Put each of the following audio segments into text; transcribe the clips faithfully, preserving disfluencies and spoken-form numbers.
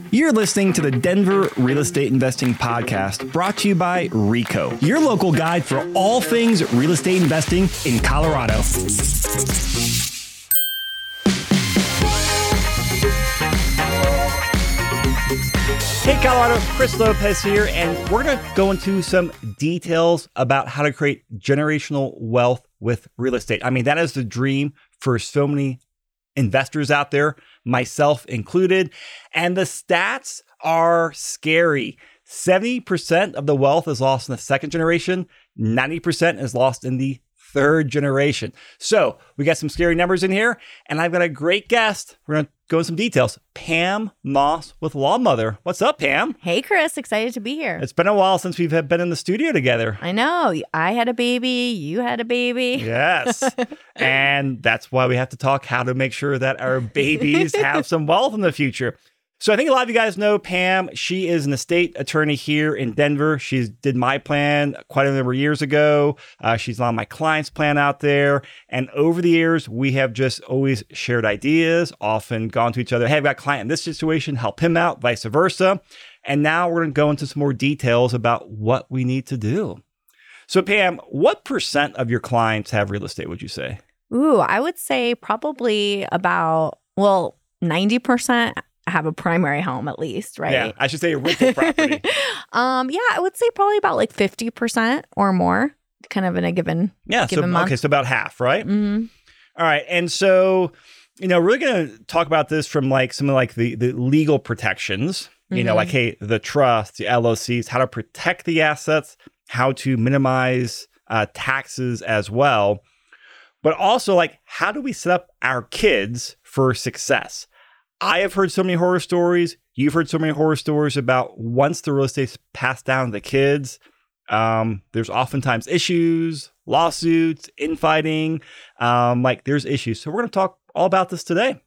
You're listening to the Denver Real Estate Investing Podcast, brought to you by RECO, your local guide for all things real estate investing in Colorado. Hey Colorado, Chris Lopez here, and we're going to go into some details about how to create generational wealth with real estate. I mean, that is the dream for so many investors out there, myself included. And the stats are scary. seventy percent of the wealth is lost in the second generation. ninety percent is lost in the third generation. So we got some scary numbers in here, and I've got a great guest. We're going to go into some details. Pam Moss with Lawmother. What's up, Pam? Hey, Chris. Excited to be here. It's been a while since we've been in the studio together. I know. I had a baby. You had a baby. Yes. And that's why we have to talk how to make sure that our babies have some wealth in the future. So I think a lot of you guys know Pam. She is an estate attorney here in Denver. She did my plan quite a number of years ago. Uh, she's on my client's plan out there. And over the years, we have just always shared ideas, often gone to each other. Hey, I've got a client in this situation, help him out, vice versa. And now we're going to go into some more details about what we need to do. So Pam, what percent of your clients have real estate, would you say? Ooh, I would say probably about, well, ninety percent have a primary home at least, right? Yeah, I should say a rental property. um, yeah, I would say probably about like fifty percent or more, kind of in a given yeah. given So month. okay, so about half, right? Mm-hmm. All right, and so you know, we're going to talk about this from like some of like the the legal protections. You mm-hmm. know, like hey, the trust, the L L Cs, how to protect the assets, how to minimize uh, taxes as well, but also like how do we set up our kids for success? I have heard so many horror stories. You've heard so many horror stories about once the real estate's passed down to the kids, um, there's oftentimes issues, lawsuits, infighting, um, like there's issues. So we're going to talk all about this today.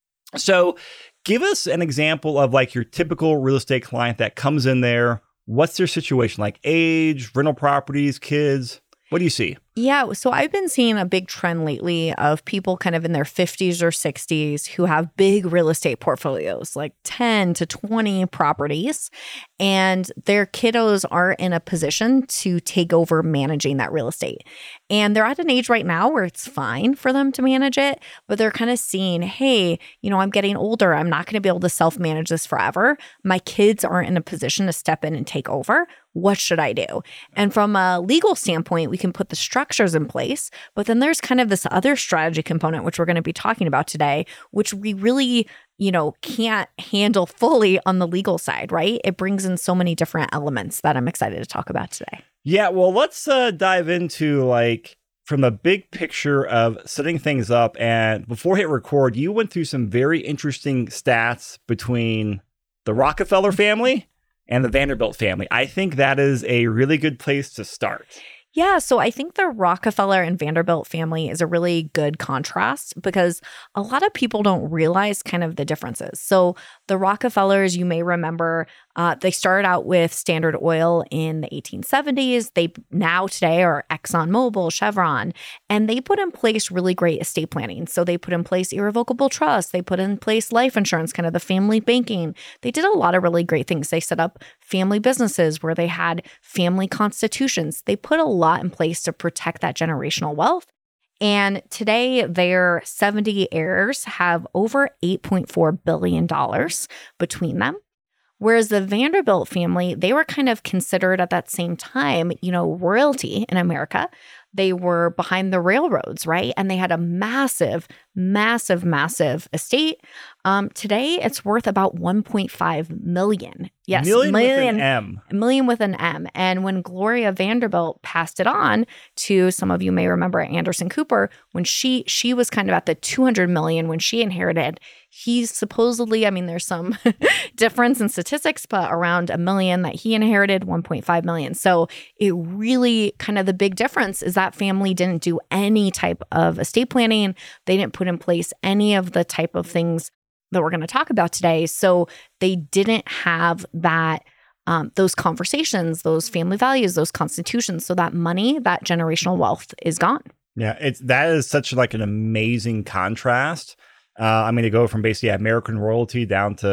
So give us an example of like your typical real estate client that comes in there. What's their situation? Like age, rental properties, kids? What do you see? Yeah, so I've been seeing a big trend lately of people kind of in their fifties or sixties who have big real estate portfolios, like ten to twenty properties, and their kiddos are in a position to take over managing that real estate. And they're at an age right now where it's fine for them to manage it, but they're kind of seeing, hey, you know, I'm getting older. I'm not going to be able to self-manage this forever. My kids aren't in a position to step in and take over. What should I do? And from a legal standpoint, we can put the structures in place, but then there's kind of this other strategy component, which we're going to be talking about today, which we really, you know, can't handle fully on the legal side, right? It brings in so many different elements that I'm excited to talk about today. Yeah, well, let's uh, dive into like from a big picture of setting things up. And before we hit record, you went through some very interesting stats between the Rockefeller family and the Vanderbilt family. I think that is a really good place to start. Yeah, so I think the Rockefeller and Vanderbilt family is a really good contrast because a lot of people don't realize kind of the differences. So the Rockefellers, you may remember, uh, they started out with Standard Oil in the eighteen seventies. They now today are ExxonMobil, Chevron, and they put in place really great estate planning. So they put in place irrevocable trust. They put in place life insurance, kind of the family banking. They did a lot of really great things. They set up family businesses where they had family constitutions. They put a lot in place to protect that generational wealth. And today, their seventy heirs have over eight point four billion dollars between them. Whereas the Vanderbilt family, they were kind of considered at that same time, you know, royalty in America. They were behind the railroads, right? And they had a massive, massive, massive estate. Um, today, it's worth about one point five million. Yes, million, million with an M. A million with an M. And when Gloria Vanderbilt passed it on to, some of you may remember Anderson Cooper, when she she was kind of at the two hundred million when she inherited. He's supposedly, I mean, there's some difference in statistics, but around a million that he inherited, one point five million. So it really kind of the big difference is that family didn't do any type of estate planning. They didn't put in place any of the type of things that we're going to talk about today. So they didn't have that, um, those conversations, those family values, those constitutions. So that money, that generational wealth is gone. Yeah, it's that is such like an amazing contrast. Uh, I mean, to go from basically American royalty down to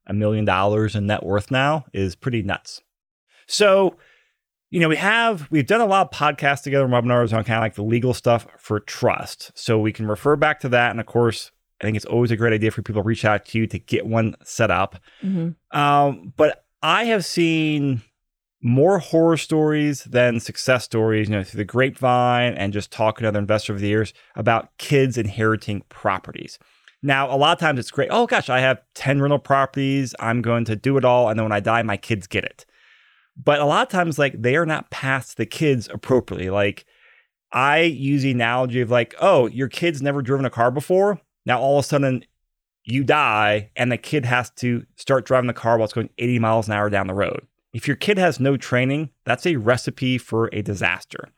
a million dollars in net worth now is pretty nuts. So, you know, we have, we've done a lot of podcasts together, webinars on kind of like the legal stuff for trust. So we can refer back to that. And of course, I think it's always a great idea for people to reach out to you to get one set up. Mm-hmm. Um, but I have seen more horror stories than success stories, you know, through the grapevine and just talking to other investors over the years about kids inheriting properties. Now, a lot of times it's great. Oh gosh, I have ten rental properties. I'm going to do it all. And then when I die, my kids get it. But a lot of times, like, they are not passed to the kids appropriately. Like, I use the analogy of like, oh, your kid's never driven a car before. Now, all of a sudden, you die and the kid has to start driving the car while it's going eighty miles an hour down the road. If your kid has no training, that's a recipe for a disaster.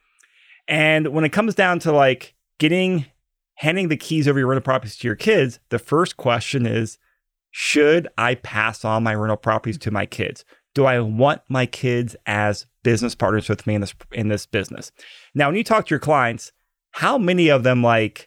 And when it comes down to like getting, handing the keys over your rental properties to your kids, the first question is, should I pass on my rental properties to my kids? Do I want my kids as business partners with me in this in this business? Now, when you talk to your clients, how many of them like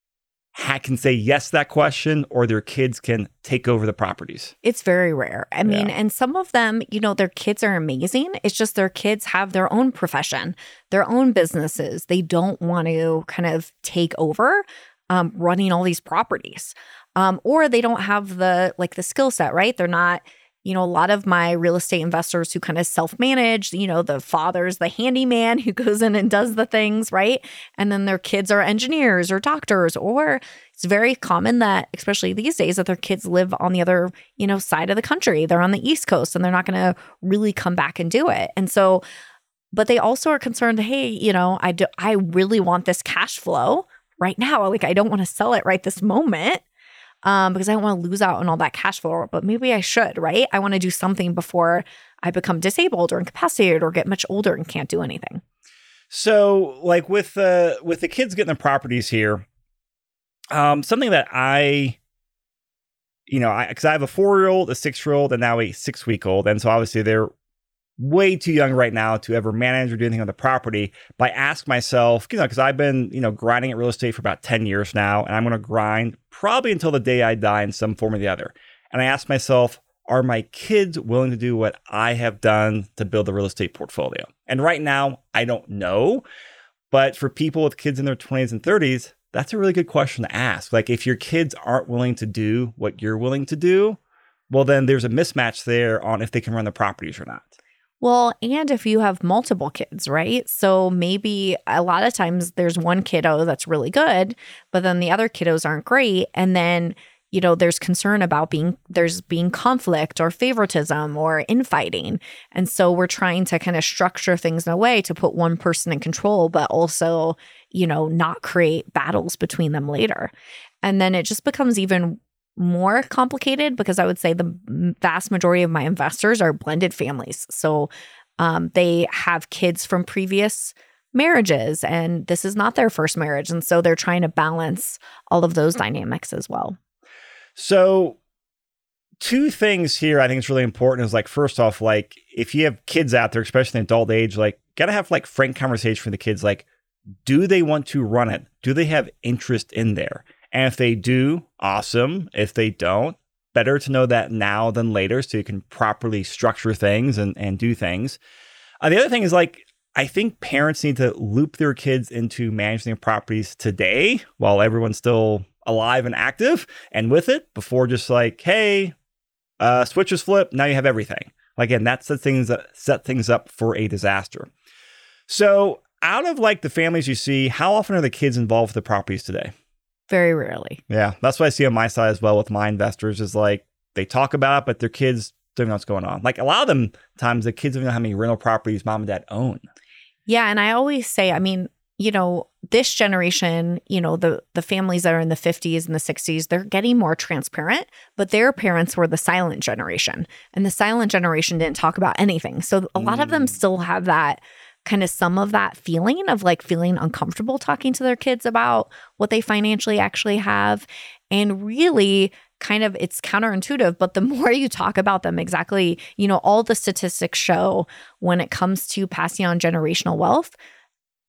ha- can say yes to that question, or their kids can take over the properties? It's very rare. I mean, yeah. And some of them, you know, their kids are amazing. It's just their kids have their own profession, their own businesses. They don't want to kind of take over um, running all these properties, um, or they don't have the like the skill set, right? They're not. You know, a lot of my real estate investors who kind of self-manage, you know, the father's the handyman who goes in and does the things, right? And then their kids are engineers or doctors, or it's very common that, especially these days, that their kids live on the other, you know, side of the country. They're on the East Coast and they're not going to really come back and do it. And so, but they also are concerned, hey, you know, I do, I really want this cash flow right now. Like, I don't want to sell it right this moment. Um, because I don't want to lose out on all that cash flow, but maybe I should, right? I want to do something before I become disabled or incapacitated or get much older and can't do anything. So, like with the uh, with the kids getting the properties here, um, something that I, you know, I because I have a four-year-old, a six-year-old, and now a six-week-old, and so obviously they're way too young right now to ever manage or do anything on the property. But I ask myself, you know, because I've been, you know, grinding at real estate for about ten years now, and I'm going to grind probably until the day I die in some form or the other. And I ask myself, are my kids willing to do what I have done to build a real estate portfolio? And right now, I don't know. But for people with kids in their twenties and thirties, that's a really good question to ask. Like, if your kids aren't willing to do what you're willing to do, well, then there's a mismatch there on if they can run the properties or not. Well, and if you have multiple kids, right? So maybe a lot of times there's one kiddo that's really good, but then the other kiddos aren't great. And then, you know, there's concern about being, there's being conflict or favoritism or infighting. And so we're trying to kind of structure things in a way to put one person in control, but also, you know, not create battles between them later. And then it just becomes even more complicated because I would say the vast majority of my investors are blended families. So um, they have kids from previous marriages, and this is not their first marriage. And so they're trying to balance all of those dynamics as well. So two things here I think is really important is like, first off, like if you have kids out there, especially in adult age, like gotta have like frank conversation with the kids. Like, do they want to run it? Do they have interest in there? And if they do, awesome. If they don't, better to know that now than later so you can properly structure things and, and do things. Uh, the other thing is like, I think parents need to loop their kids into managing their properties today while everyone's still alive and active and with it before just like, hey, uh, switches flip, now you have everything. Again, that sets things, uh, set things up for a disaster. So out of like the families you see, how often are the kids involved with the properties today? Very rarely. Yeah, that's what I see on my side as well with my investors is like they talk about it, but their kids don't know what's going on. Like a lot of them times the kids don't know how many rental properties mom and dad own. Yeah, and I always say, I mean, you know, this generation, you know, the the families that are in the fifties and the sixties, they're getting more transparent, but their parents were the silent generation. And the silent generation didn't talk about anything. So a lot mm. of them still have that kind of some of that feeling of like feeling uncomfortable talking to their kids about what they financially actually have. And really kind of it's counterintuitive, but the more you talk about them, exactly, you know, all the statistics show when it comes to passing on generational wealth,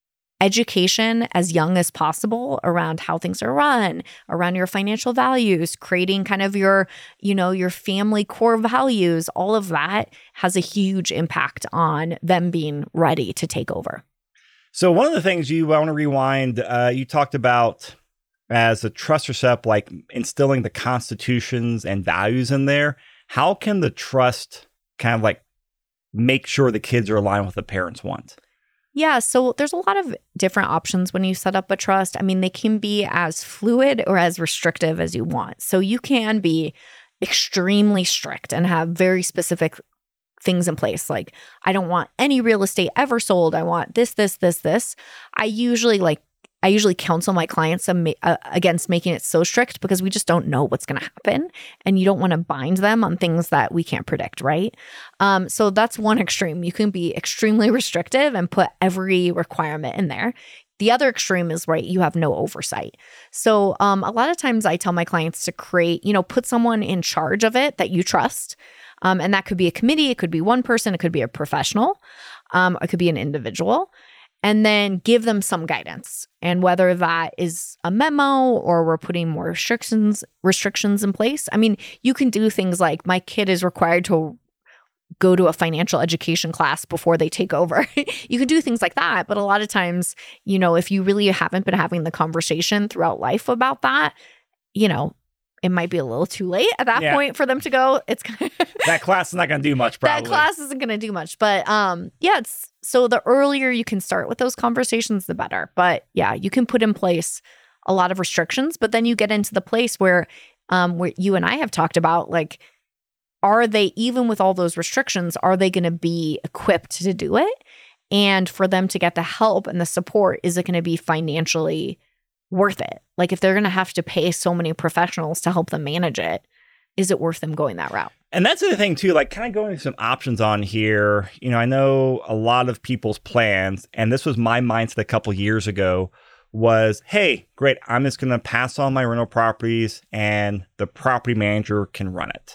education as young as possible around how things are run, around your financial values, creating kind of your, you know, your family core values, all of that has a huge impact on them being ready to take over. So one of the things you want to rewind, uh, you talked about as a trust recept, like instilling the constitutions and values in there. How can the trust kind of like make sure the kids are aligned with what the parents want? Yeah, so there's a lot of different options when you set up a trust. I mean, they can be as fluid or as restrictive as you want. So you can be extremely strict and have very specific things in place. Like, I don't want any real estate ever sold. I want this, this, this, this. I usually like I usually counsel my clients uh, against making it so strict because we just don't know what's going to happen. And you don't want to bind them on things that we can't predict, right? Um, so that's one extreme. You can be extremely restrictive and put every requirement in there. The other extreme is, right, you have no oversight. So um, a lot of times I tell my clients to create, you know, put someone in charge of it that you trust. Um, and that could be a committee. It could be one person. It could be a professional. Um, it could be an individual. And then give them some guidance. And whether that is a memo or we're putting more restrictions restrictions in place. I mean, you can do things like my kid is required to go to a financial education class before they take over. You can do things like that. But a lot of times, you know, if you really haven't been having the conversation throughout life about that, you know, it might be a little too late at that yeah. point for them to go. It's kind of that class is not going to do much, probably. That class isn't going to do much. But um, yeah, it's so the earlier you can start with those conversations, the better. But yeah, you can put in place a lot of restrictions, but then you get into the place where um, where you and I have talked about, like, are they, even with all those restrictions, are they going to be equipped to do it? And for them to get the help and the support, is it going to be financially worth it? Like, if they're going to have to pay so many professionals to help them manage it, is it worth them going that route? And that's the thing too, like kind of going some options on here. You know, I know a lot of people's plans, and this was my mindset a couple years ago, was, hey, great, I'm just going to pass on my rental properties and the property manager can run it.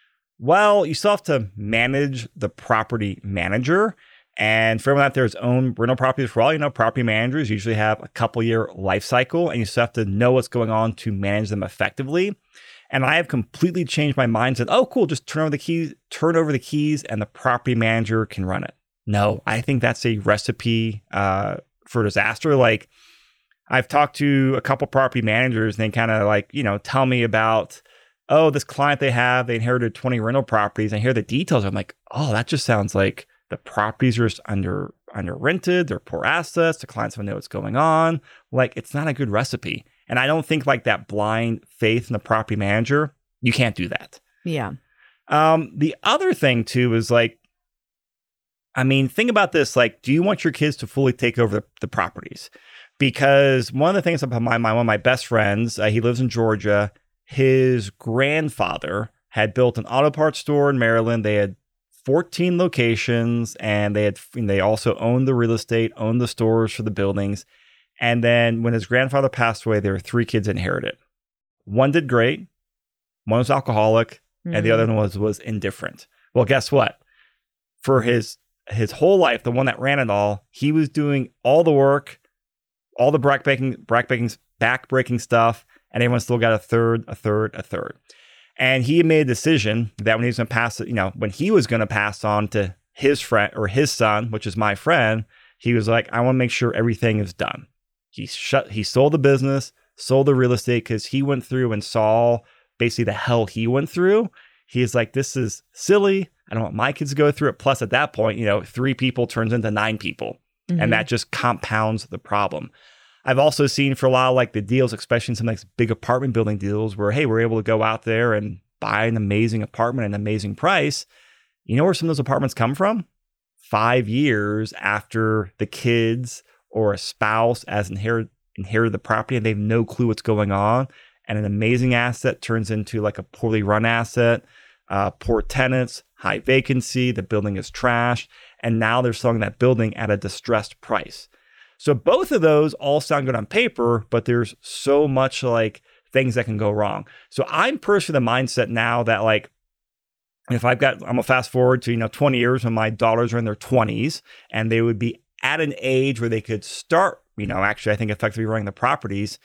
Well, you still have to manage the property manager. And for everyone out there who's owned rental properties, for all you know, property managers usually have a couple year life cycle, and you still have to know what's going on to manage them effectively. And I have completely changed my mind and said, oh, cool, just turn over the keys, turn over the keys and the property manager can run it. No, I think that's a recipe uh, for disaster. Like, I've talked to a couple property managers and they kind of like, you know, tell me about, oh, this client they have, they inherited twenty rental properties. And I hear the details. I'm like, oh, that just sounds like the properties are just under under rented. They're poor assets. The clients don't know what's going on. Like, it's not a good recipe. And I don't think like that blind faith in the property manager, you can't do that. Yeah. Um, the other thing too is like, I mean, think about this. Like, do you want your kids to fully take over the, the properties? Because one of the things about my mind, one of my best friends, uh, he lives in Georgia. His grandfather had built an auto parts store in Maryland. They had fourteen locations, and they had and they also owned the real estate, owned the stores for the buildings. And then when his grandfather passed away, there were three kids that inherited. One did great, one was alcoholic, mm-hmm. and the other one was was indifferent. Well, guess what? For his his whole life, the one that ran it all, he was doing all the work, all the backbreaking, backbreaking, backbreaking stuff, and everyone still got a third, a third, a third. And he made a decision that when he was going to pass it, you know, when he was going to pass on to his friend or his son, which is my friend, he was like, I want to make sure everything is done. He shut, he sold the business, sold the real estate because he went through and saw basically the hell he went through. He's like, this is silly. I don't want my kids to go through it. Plus, at that point, you know, three people turns into nine people, mm-hmm. and that just compounds the problem. I've also seen for a lot of like the deals, especially in some like big apartment building deals where, hey, we're able to go out there and buy an amazing apartment at an amazing price. You know where some of those apartments come from? Five years after the kids or a spouse has inherit, inherited the property and they have no clue what's going on. And an amazing asset turns into like a poorly run asset, uh, poor tenants, high vacancy, the building is trashed. And now they're selling that building at a distressed price. So both of those all sound good on paper, but there's so much like things that can go wrong. So I'm personally the mindset now that like, if I've got, I'm gonna fast forward to, you know, twenty years when my daughters are in their twenties and they would be at an age where they could start you know, actually, I think effectively running the properties.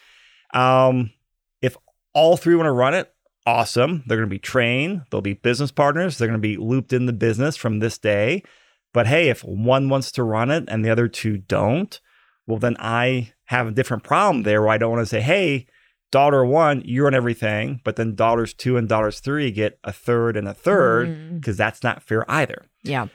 Um, if all three want to run it, awesome. They're going to be trained. They'll be business partners. They're going to be looped in the business from this day. But hey, if one wants to run it and the other two don't, well, then I have a different problem there where I don't want to say, hey, daughter one, you run everything, but then daughters two and daughters three get a third and a third, because mm. that's not fair either. Yeah.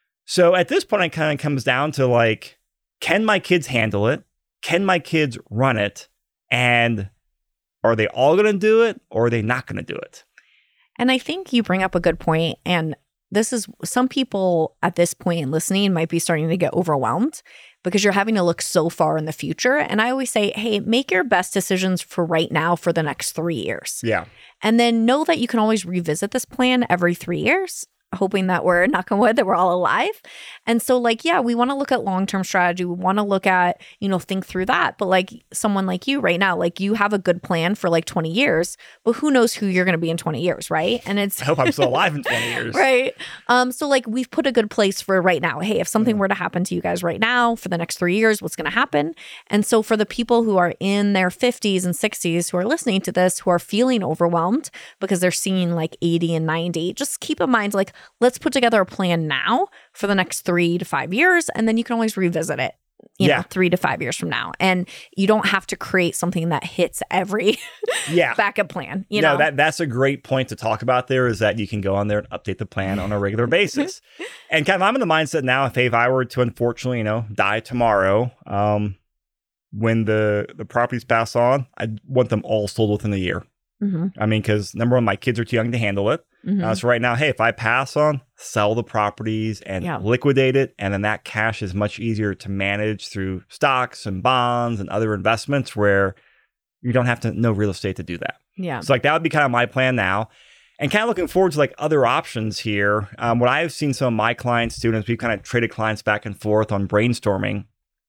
So at this point, it kind of comes down to like, can my kids handle it? Can my kids run it? And are they all going to do it, or are they not going to do it? And I think you bring up a good point. And this is, some people at this point in listening might be starting to get overwhelmed because you're having to look so far in the future. And I always say, hey, make your best decisions for right now for the next three years. Yeah. And then know that you can always revisit this plan every three years. Hoping that we're, knock on wood, that we're all alive. And so like, yeah, we want to look at long-term strategy. We want to look at, you know, think through that. But like someone like you right now, like you have a good plan for like twenty years, but who knows who you're going to be in twenty years, right? And it's I hope I'm still alive in twenty years. Right. Um, so like we've put a good place for right now. Hey, if something yeah. were to happen to you guys right now for the next three years, what's going to happen? And so for the people who are in their fifties and sixties who are listening to this, who are feeling overwhelmed because they're seeing like eighty and ninety, just keep in mind, like, let's put together a plan now for the next three to five years, and then you can always revisit it, you yeah. know, three to five years from now. And you don't have to create something that hits every yeah. backup plan. You no, know, that that's a great point to talk about there, is that you can go on there and update the plan on a regular basis. And kind of, I'm in the mindset now, if, if I were to unfortunately, you know, die tomorrow, um, when the, the properties pass on, I want them all sold within a year. Mm-hmm. I mean, because number one, my kids are too young to handle it. Mm-hmm. Uh, so right now, hey, if I pass on, sell the properties and yeah. liquidate it, and then that cash is much easier to manage through stocks and bonds and other investments where you don't have to know real estate to do that. Yeah. So like that would be kind of my plan now. And kind of looking forward to like other options here. Um, what I've seen some of my clients, students, we've kind of traded clients back and forth on brainstorming.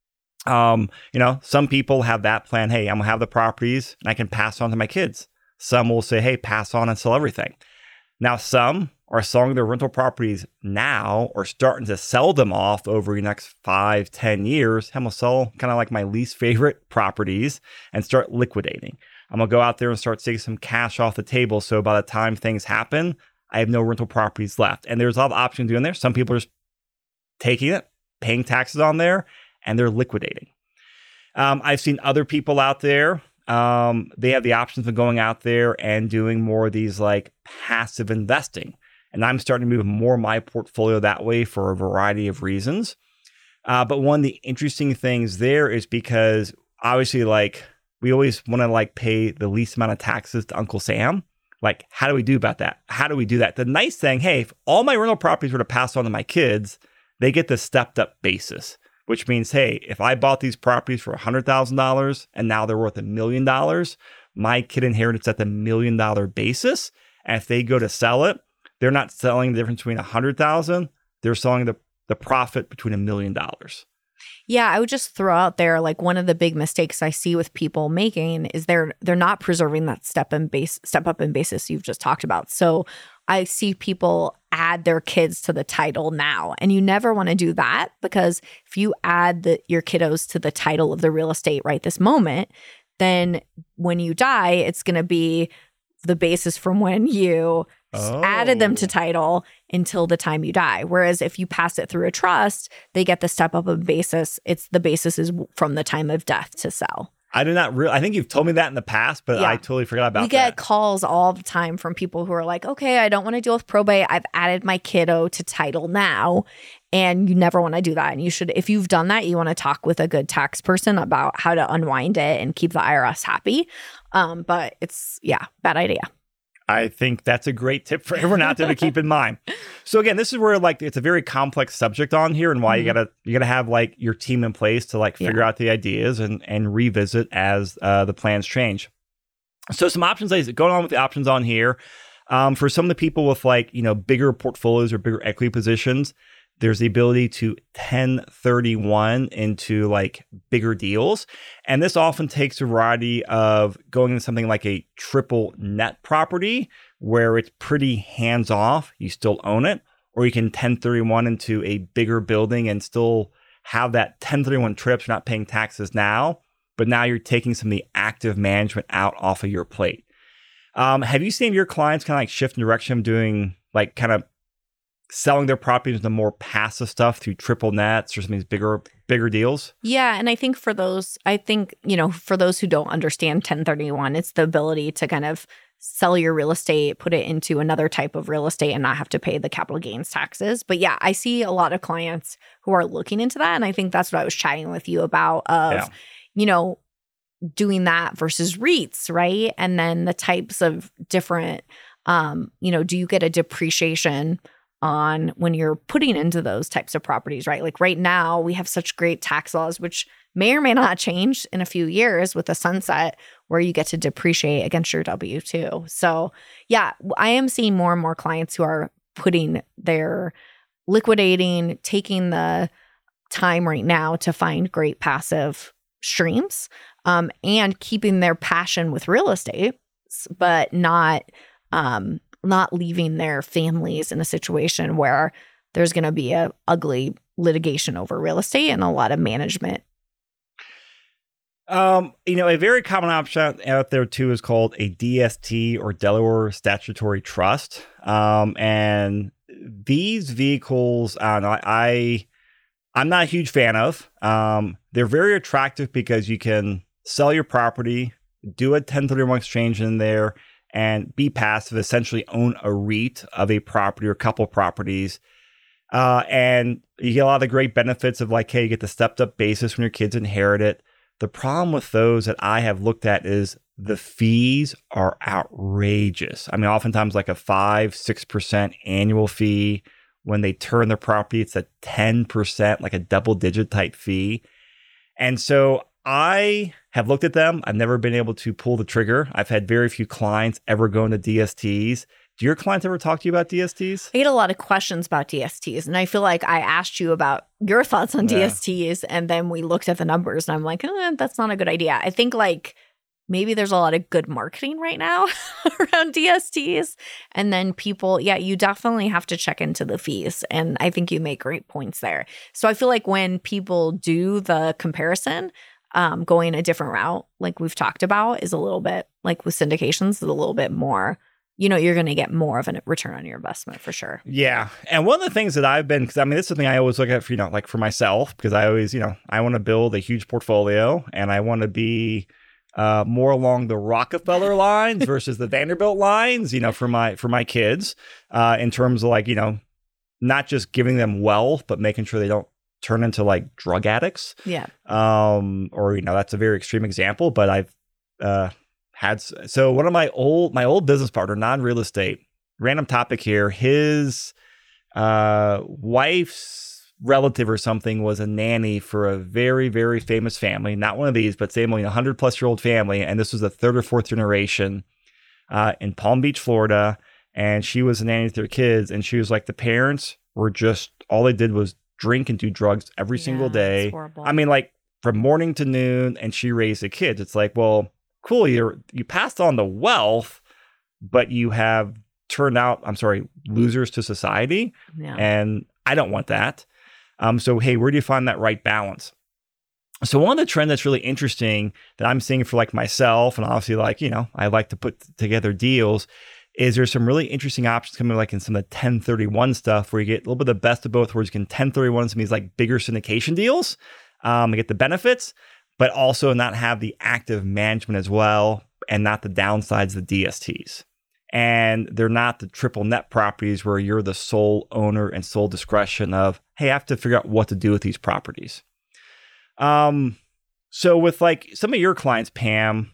Um, you know, some people have that plan. Hey, I'm gonna have the properties and I can pass on to my kids. Some will say, hey, pass on and sell everything. Now, some are selling their rental properties now or starting to sell them off over the next five, ten years. I'm going to sell kind of like my least favorite properties and start liquidating. I'm going to go out there and start taking some cash off the table. So by the time things happen, I have no rental properties left. And there's a lot of options doing there. Some people are just taking it, paying taxes on there, and they're liquidating. Um, I've seen other people out there. Um, they have the options of going out there and doing more of these like passive investing. And I'm starting to move more of my portfolio that way for a variety of reasons. Uh, but one of the interesting things there is because obviously like we always want to like pay the least amount of taxes to Uncle Sam. Like, how do we do about that? How do we do that? The nice thing, hey, if all my rental properties were to pass on to my kids, they get the stepped up basis. Which means, hey, if I bought these properties for one hundred thousand dollars and now they're worth a million dollars, my kid inherits at the million dollar basis. And if they go to sell it, they're not selling the difference between one hundred thousand dollars. They're selling the, the profit between a million dollars. Yeah, I would just throw out there, like one of the big mistakes I see with people making is they're they're not preserving that step and base step up in basis you've just talked about. So I see people add their kids to the title now, and you never want to do that, because if you add the, your kiddos to the title of the real estate right this moment, then when you die, it's going to be the basis from when you oh. added them to title until the time you die. Whereas if you pass it through a trust, they get the step up of basis. It's the basis is from the time of death to sell. I do not really, I think you've told me that in the past, but yeah. I totally forgot about that. We get that. calls all the time from people who are like, okay, I don't want to deal with probate. I've added my kiddo to title now. And you never want to do that. And you should, if you've done that, you want to talk with a good tax person about how to unwind it and keep the I R S happy. Um, but it's, yeah, bad idea. I think that's a great tip for everyone out there to keep in mind. So again, this is where like it's a very complex subject on here, and why mm-hmm. you gotta you gotta have like your team in place to like figure yeah. out the ideas and and revisit as uh, the plans change. So some options going on with the options on here. Um, for some of the people with like you know bigger portfolios or bigger equity positions, there's the ability to ten thirty-one into like bigger deals. And this often takes a variety of going into something like a triple net property where it's pretty hands off. You still own it, or you can ten thirty-one into a bigger building and still have that ten thirty-one trips, you're not paying taxes now, but now you're taking some of the active management out off of your plate. Um, have you seen your clients kind of like shift in direction of doing like kind of selling their properties into more passive stuff through triple nets or some of these bigger, bigger deals? Yeah. And I think for those, I think, you know, for those who don't understand ten thirty-one, it's the ability to kind of sell your real estate, put it into another type of real estate and not have to pay the capital gains taxes. But yeah, I see a lot of clients who are looking into that. And I think that's what I was chatting with you about of, yeah. you know, doing that versus REITs, right? And then the types of different, um, you know, do you get a depreciation on when you're putting into those types of properties, right? Like right now, we have such great tax laws, which may or may not change in a few years with the sunset, where you get to depreciate against your W two. So yeah, I am seeing more and more clients who are putting their liquidating, taking the time right now to find great passive streams, um, and keeping their passion with real estate, but not um, not leaving their families in a situation where there's going to be a ugly litigation over real estate and a lot of management. Um, you know, a very common option out there too is called a D S T or Delaware Statutory Trust. Um, and these vehicles, I don't know, I, I'm not a huge fan of. Um, they're very attractive because you can sell your property, do a ten thirty-one exchange in there, and be passive, essentially own a REIT of a property or a couple properties. Uh, and you get a lot of the great benefits of like, hey, you get the stepped up basis when your kids inherit it. The problem with those that I have looked at is the fees are outrageous. I mean, oftentimes like a five, six percent annual fee. When they turn the property, it's a ten percent, like a double digit type fee. And so I have looked at them. I've never been able to pull the trigger. I've had very few clients ever go into D S Ts. Do your clients ever talk to you about D S Ts? I get a lot of questions about D S Ts. And I feel like I asked you about your thoughts on Yeah. D S Ts. And then we looked at the numbers and I'm like, eh, that's not a good idea. I think like maybe there's a lot of good marketing right now around D S Ts. And then people, yeah, you definitely have to check into the fees. And I think you make great points there. So I feel like when people do the comparison, um, going a different route, like we've talked about, is a little bit like with syndications, is a little bit more, you know, you're going to get more of a return on your investment for sure. Yeah. And one of the things that I've been, because I mean, this is something I always look at for, you know, like for myself, because I always, you know, I want to build a huge portfolio and I want to be uh, more along the Rockefeller lines versus the Vanderbilt lines, you know, for my, for my kids, uh, in terms of like, you know, not just giving them wealth, but making sure they don't turn into like drug addicts. Yeah. Um, or, you know, that's a very extreme example, but I've, uh, had so one of my old my old business partner, non-real estate, random topic here, his uh wife's relative or something was a nanny for a very, very famous family, not one of these, but same, you know, one hundred plus year old family, and this was the third or fourth generation uh in Palm Beach, Florida, and she was a nanny with their kids, and she was like, the parents were just, all they did was drink and do drugs every Yeah, single day. it's horrible. I mean, like from morning to noon, and she raised the kids. It's like, well, cool, you you passed on the wealth, but you have turned out, I'm sorry, losers to society. Yeah. And I don't want that. Um, so, hey, where do you find that right balance? So one of the trends that's really interesting that I'm seeing for like myself, and obviously like, you know, I like to put together deals, is there's some really interesting options coming like in some of the ten thirty-one stuff where you get a little bit of the best of both worlds. You can ten thirty-one some of these like bigger syndication deals, um, and get the benefits, but also not have the active management as well, and not the downsides of the D S Ts. And they're not the triple net properties where you're the sole owner and sole discretion of, hey, I have to figure out what to do with these properties. Um, so with like some of your clients, Pam,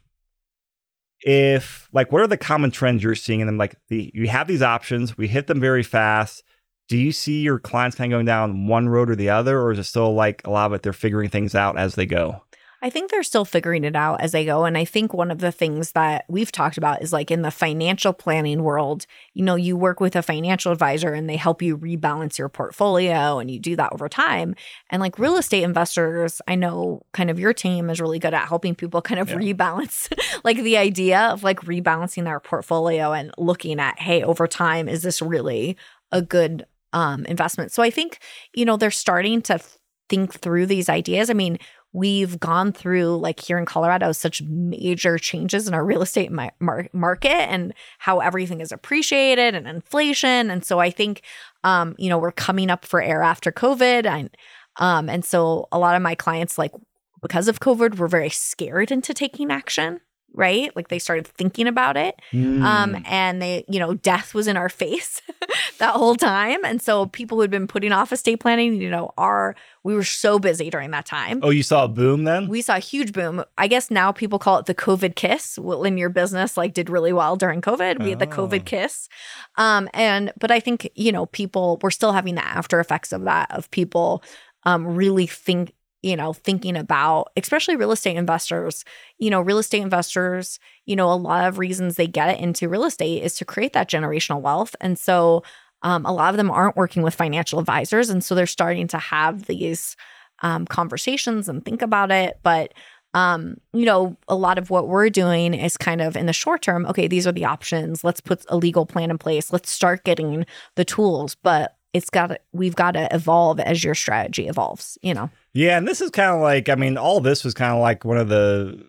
if like, what are the common trends you're seeing in them? Like the, you have these options, we hit them very fast. Do you see your clients kind of going down one road or the other, or is it still like a lot of it, they're figuring things out as they go? I think they're still figuring it out as they go. And I think one of the things that we've talked about is like in the financial planning world, you know, you work with a financial advisor and they help you rebalance your portfolio, and you do that over time. And like real estate investors, I know kind of your team is really good at helping people kind of Yeah. rebalance, like the idea of like rebalancing their portfolio and looking at, hey, over time, is this really a good um, investment? So I think, you know, they're starting to think through these ideas. I mean, we've gone through, like here in Colorado, such major changes in our real estate mar- mar- market and how everything is appreciated and inflation. And so I think, um, you know, we're coming up for air after COVID. And, um, and so a lot of my clients, like because of COVID, were very scared into taking action. Right? Like they started thinking about it. Mm. Um, and they, you know, death was in our face that whole time. And so people who had been putting off estate planning, you know, are, we were so busy during that time. Oh, you saw a boom then? We saw a huge boom. I guess now people call it the COVID kiss. Well, in your business, like did really well during COVID. We oh. had the COVID kiss. Um, and, but I think, you know, people, we're still having the after effects of that, of people um, really think, you know, thinking about, especially real estate investors, you know, real estate investors, you know, a lot of reasons they get into real estate is to create that generational wealth. And so um, a lot of them aren't working with financial advisors. And so they're starting to have these um, conversations and think about it. But, um, you know, a lot of what we're doing is kind of in the short term, okay, these are the options. Let's put a legal plan in place. Let's start getting the tools. But it's got to, we've got to evolve as your strategy evolves, you know? Yeah. And this is kind of like, I mean, all this was kind of like one of the,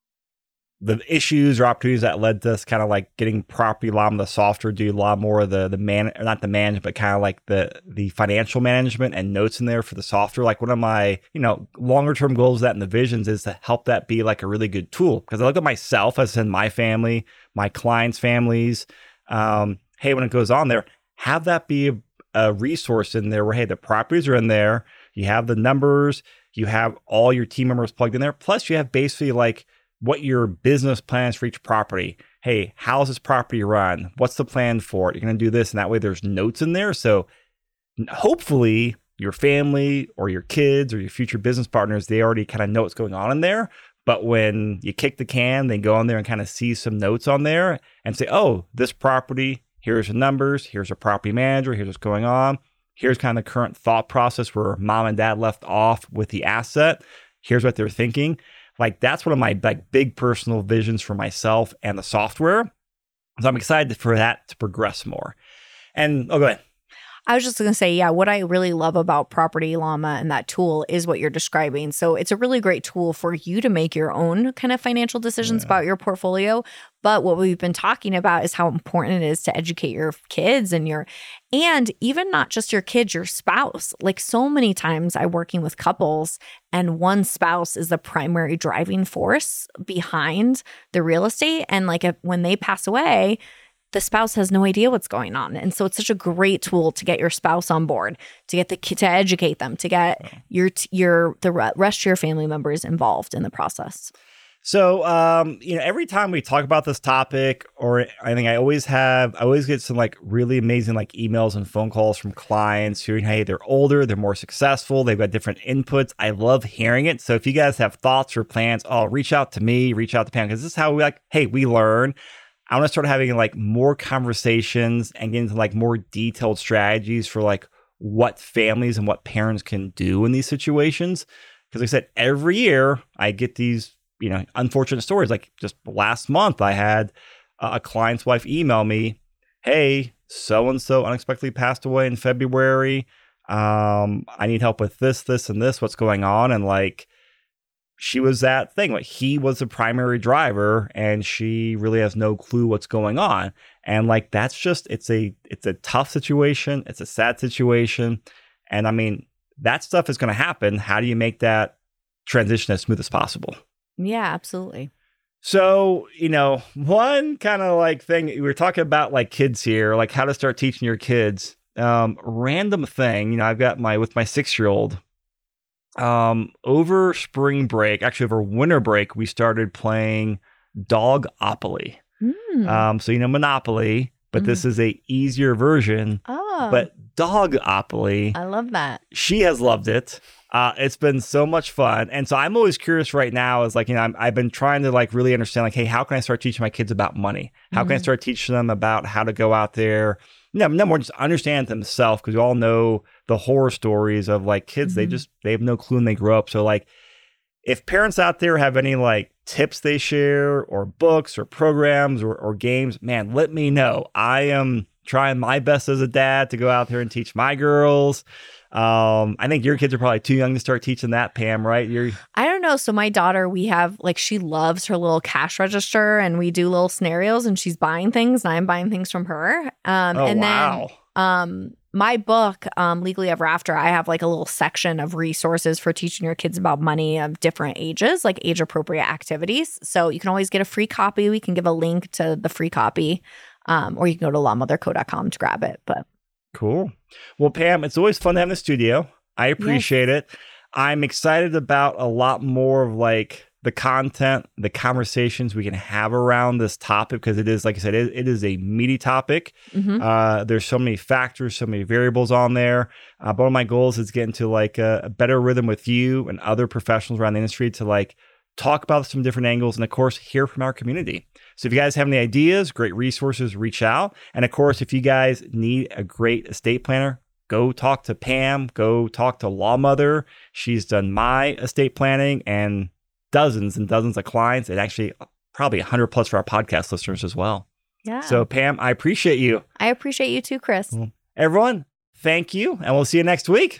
the issues or opportunities that led to us kind of like getting Property Llama, the software, do a lot more of the, the man, or not the management, but kind of like the, the financial management and notes in there for the software. Like one of my, you know, longer term goals that in the visions is to help that be like a really good tool. Because I look at myself as in my family, my clients' families. Um, hey, when it goes on there, have that be a, a resource in there where, hey, the properties are in there, you have the numbers, you have all your team members plugged in there. Plus you have basically like what your business plans for each property. Hey, how's this property run? What's the plan for it? You're going to do this. And that way there's notes in there. So hopefully your family or your kids or your future business partners, they already kind of know what's going on in there. But when you kick the can, they go in there and kind of see some notes on there and say, oh, this property, here's the numbers, here's a property manager, here's what's going on. Here's kind of the current thought process where mom and dad left off with the asset. Here's what they're thinking. Like that's one of my like big personal visions for myself and the software. So I'm excited for that to progress more. And oh, go ahead. I was just going to say, yeah, what I really love about Property Llama and that tool is what you're describing. So it's a really great tool for you to make your own kind of financial decisions yeah. about your portfolio. But what we've been talking about is how important it is to educate your kids and your, and even not just your kids, your spouse. Like so many times I'm working with couples and one spouse is the primary driving force behind the real estate. And like if, when they pass away, the spouse has no idea what's going on. And so it's such a great tool to get your spouse on board, to get the kid, to educate them, to get your, your, the rest of your family members involved in the process. So, um, you know, every time we talk about this topic or I think I always have, I always get some like really amazing like emails and phone calls from clients who, hey, they're older, they're more successful, they've got different inputs. I love hearing it. So if you guys have thoughts or plans, oh, reach out to me, reach out to Pam, because this is how we like, hey, we learn. I want to start having like more conversations and get into like more detailed strategies for like what families and what parents can do in these situations. Because like I said, every year I get these, you know, unfortunate stories. Like just last month, I had a client's wife email me, hey, so-and-so unexpectedly passed away in February. Um, I need help with this, this, and this, what's going on? And like, she was that thing, like he was the primary driver and she really has no clue what's going on. And like, that's just, it's a, it's a tough situation. It's a sad situation. And I mean, that stuff is going to happen. How do you make that transition as smooth as possible? Yeah, absolutely. So, you know, one kind of like thing, we were talking about like kids here, like how to start teaching your kids. Um, random thing, you know, I've got my, with my six-year-old, Um, over spring break, actually over winter break, we started playing Dogopoly. Mm. Um, so, you know, Monopoly, but mm. this is a easier version. Oh. But Dogopoly. I love that. She has loved it. Uh, it's been so much fun. And so I'm always curious right now is like, you know, I'm, I've been trying to like really understand like, hey, how can I start teaching my kids about money? How mm-hmm. can I start teaching them about how to go out there? No, no more just understand themselves, because we all know the horror stories of like kids, mm-hmm. they just, they have no clue when they grow up. So like if parents out there have any like tips they share or books or programs or, or games, man, let me know. I am trying my best as a dad to go out there and teach my girls. Um, I think your kids are probably too young to start teaching that, Pam, right? You're I don't know. So my daughter, we have like, she loves her little cash register and we do little scenarios and she's buying things and I'm buying things from her. Um, oh, and wow. then um, my book, um, Legally Ever After, I have like a little section of resources for teaching your kids about money of different ages, like age appropriate activities. So you can always get a free copy. We can give a link to the free copy, um, or you can go to law mother co dot com to grab it. But Cool. Well, Pam, it's always fun to have in the studio. I appreciate yes. it. I'm excited about a lot more of like the content, the conversations we can have around this topic, because it is, like I said, it, it is a meaty topic. Mm-hmm. Uh, there's so many factors, so many variables on there. Uh, but one of my goals is getting to like a, a better rhythm with you and other professionals around the industry to like talk about some different angles and, of course, hear from our community. So if you guys have any ideas, great resources, reach out. And of course, if you guys need a great estate planner, go talk to Pam, go talk to Law Mother. She's done my estate planning and dozens and dozens of clients, and actually probably one hundred plus for our podcast listeners as well. Yeah. So Pam, I appreciate you. I appreciate you too, Chris. Well, everyone, thank you. And we'll see you next week.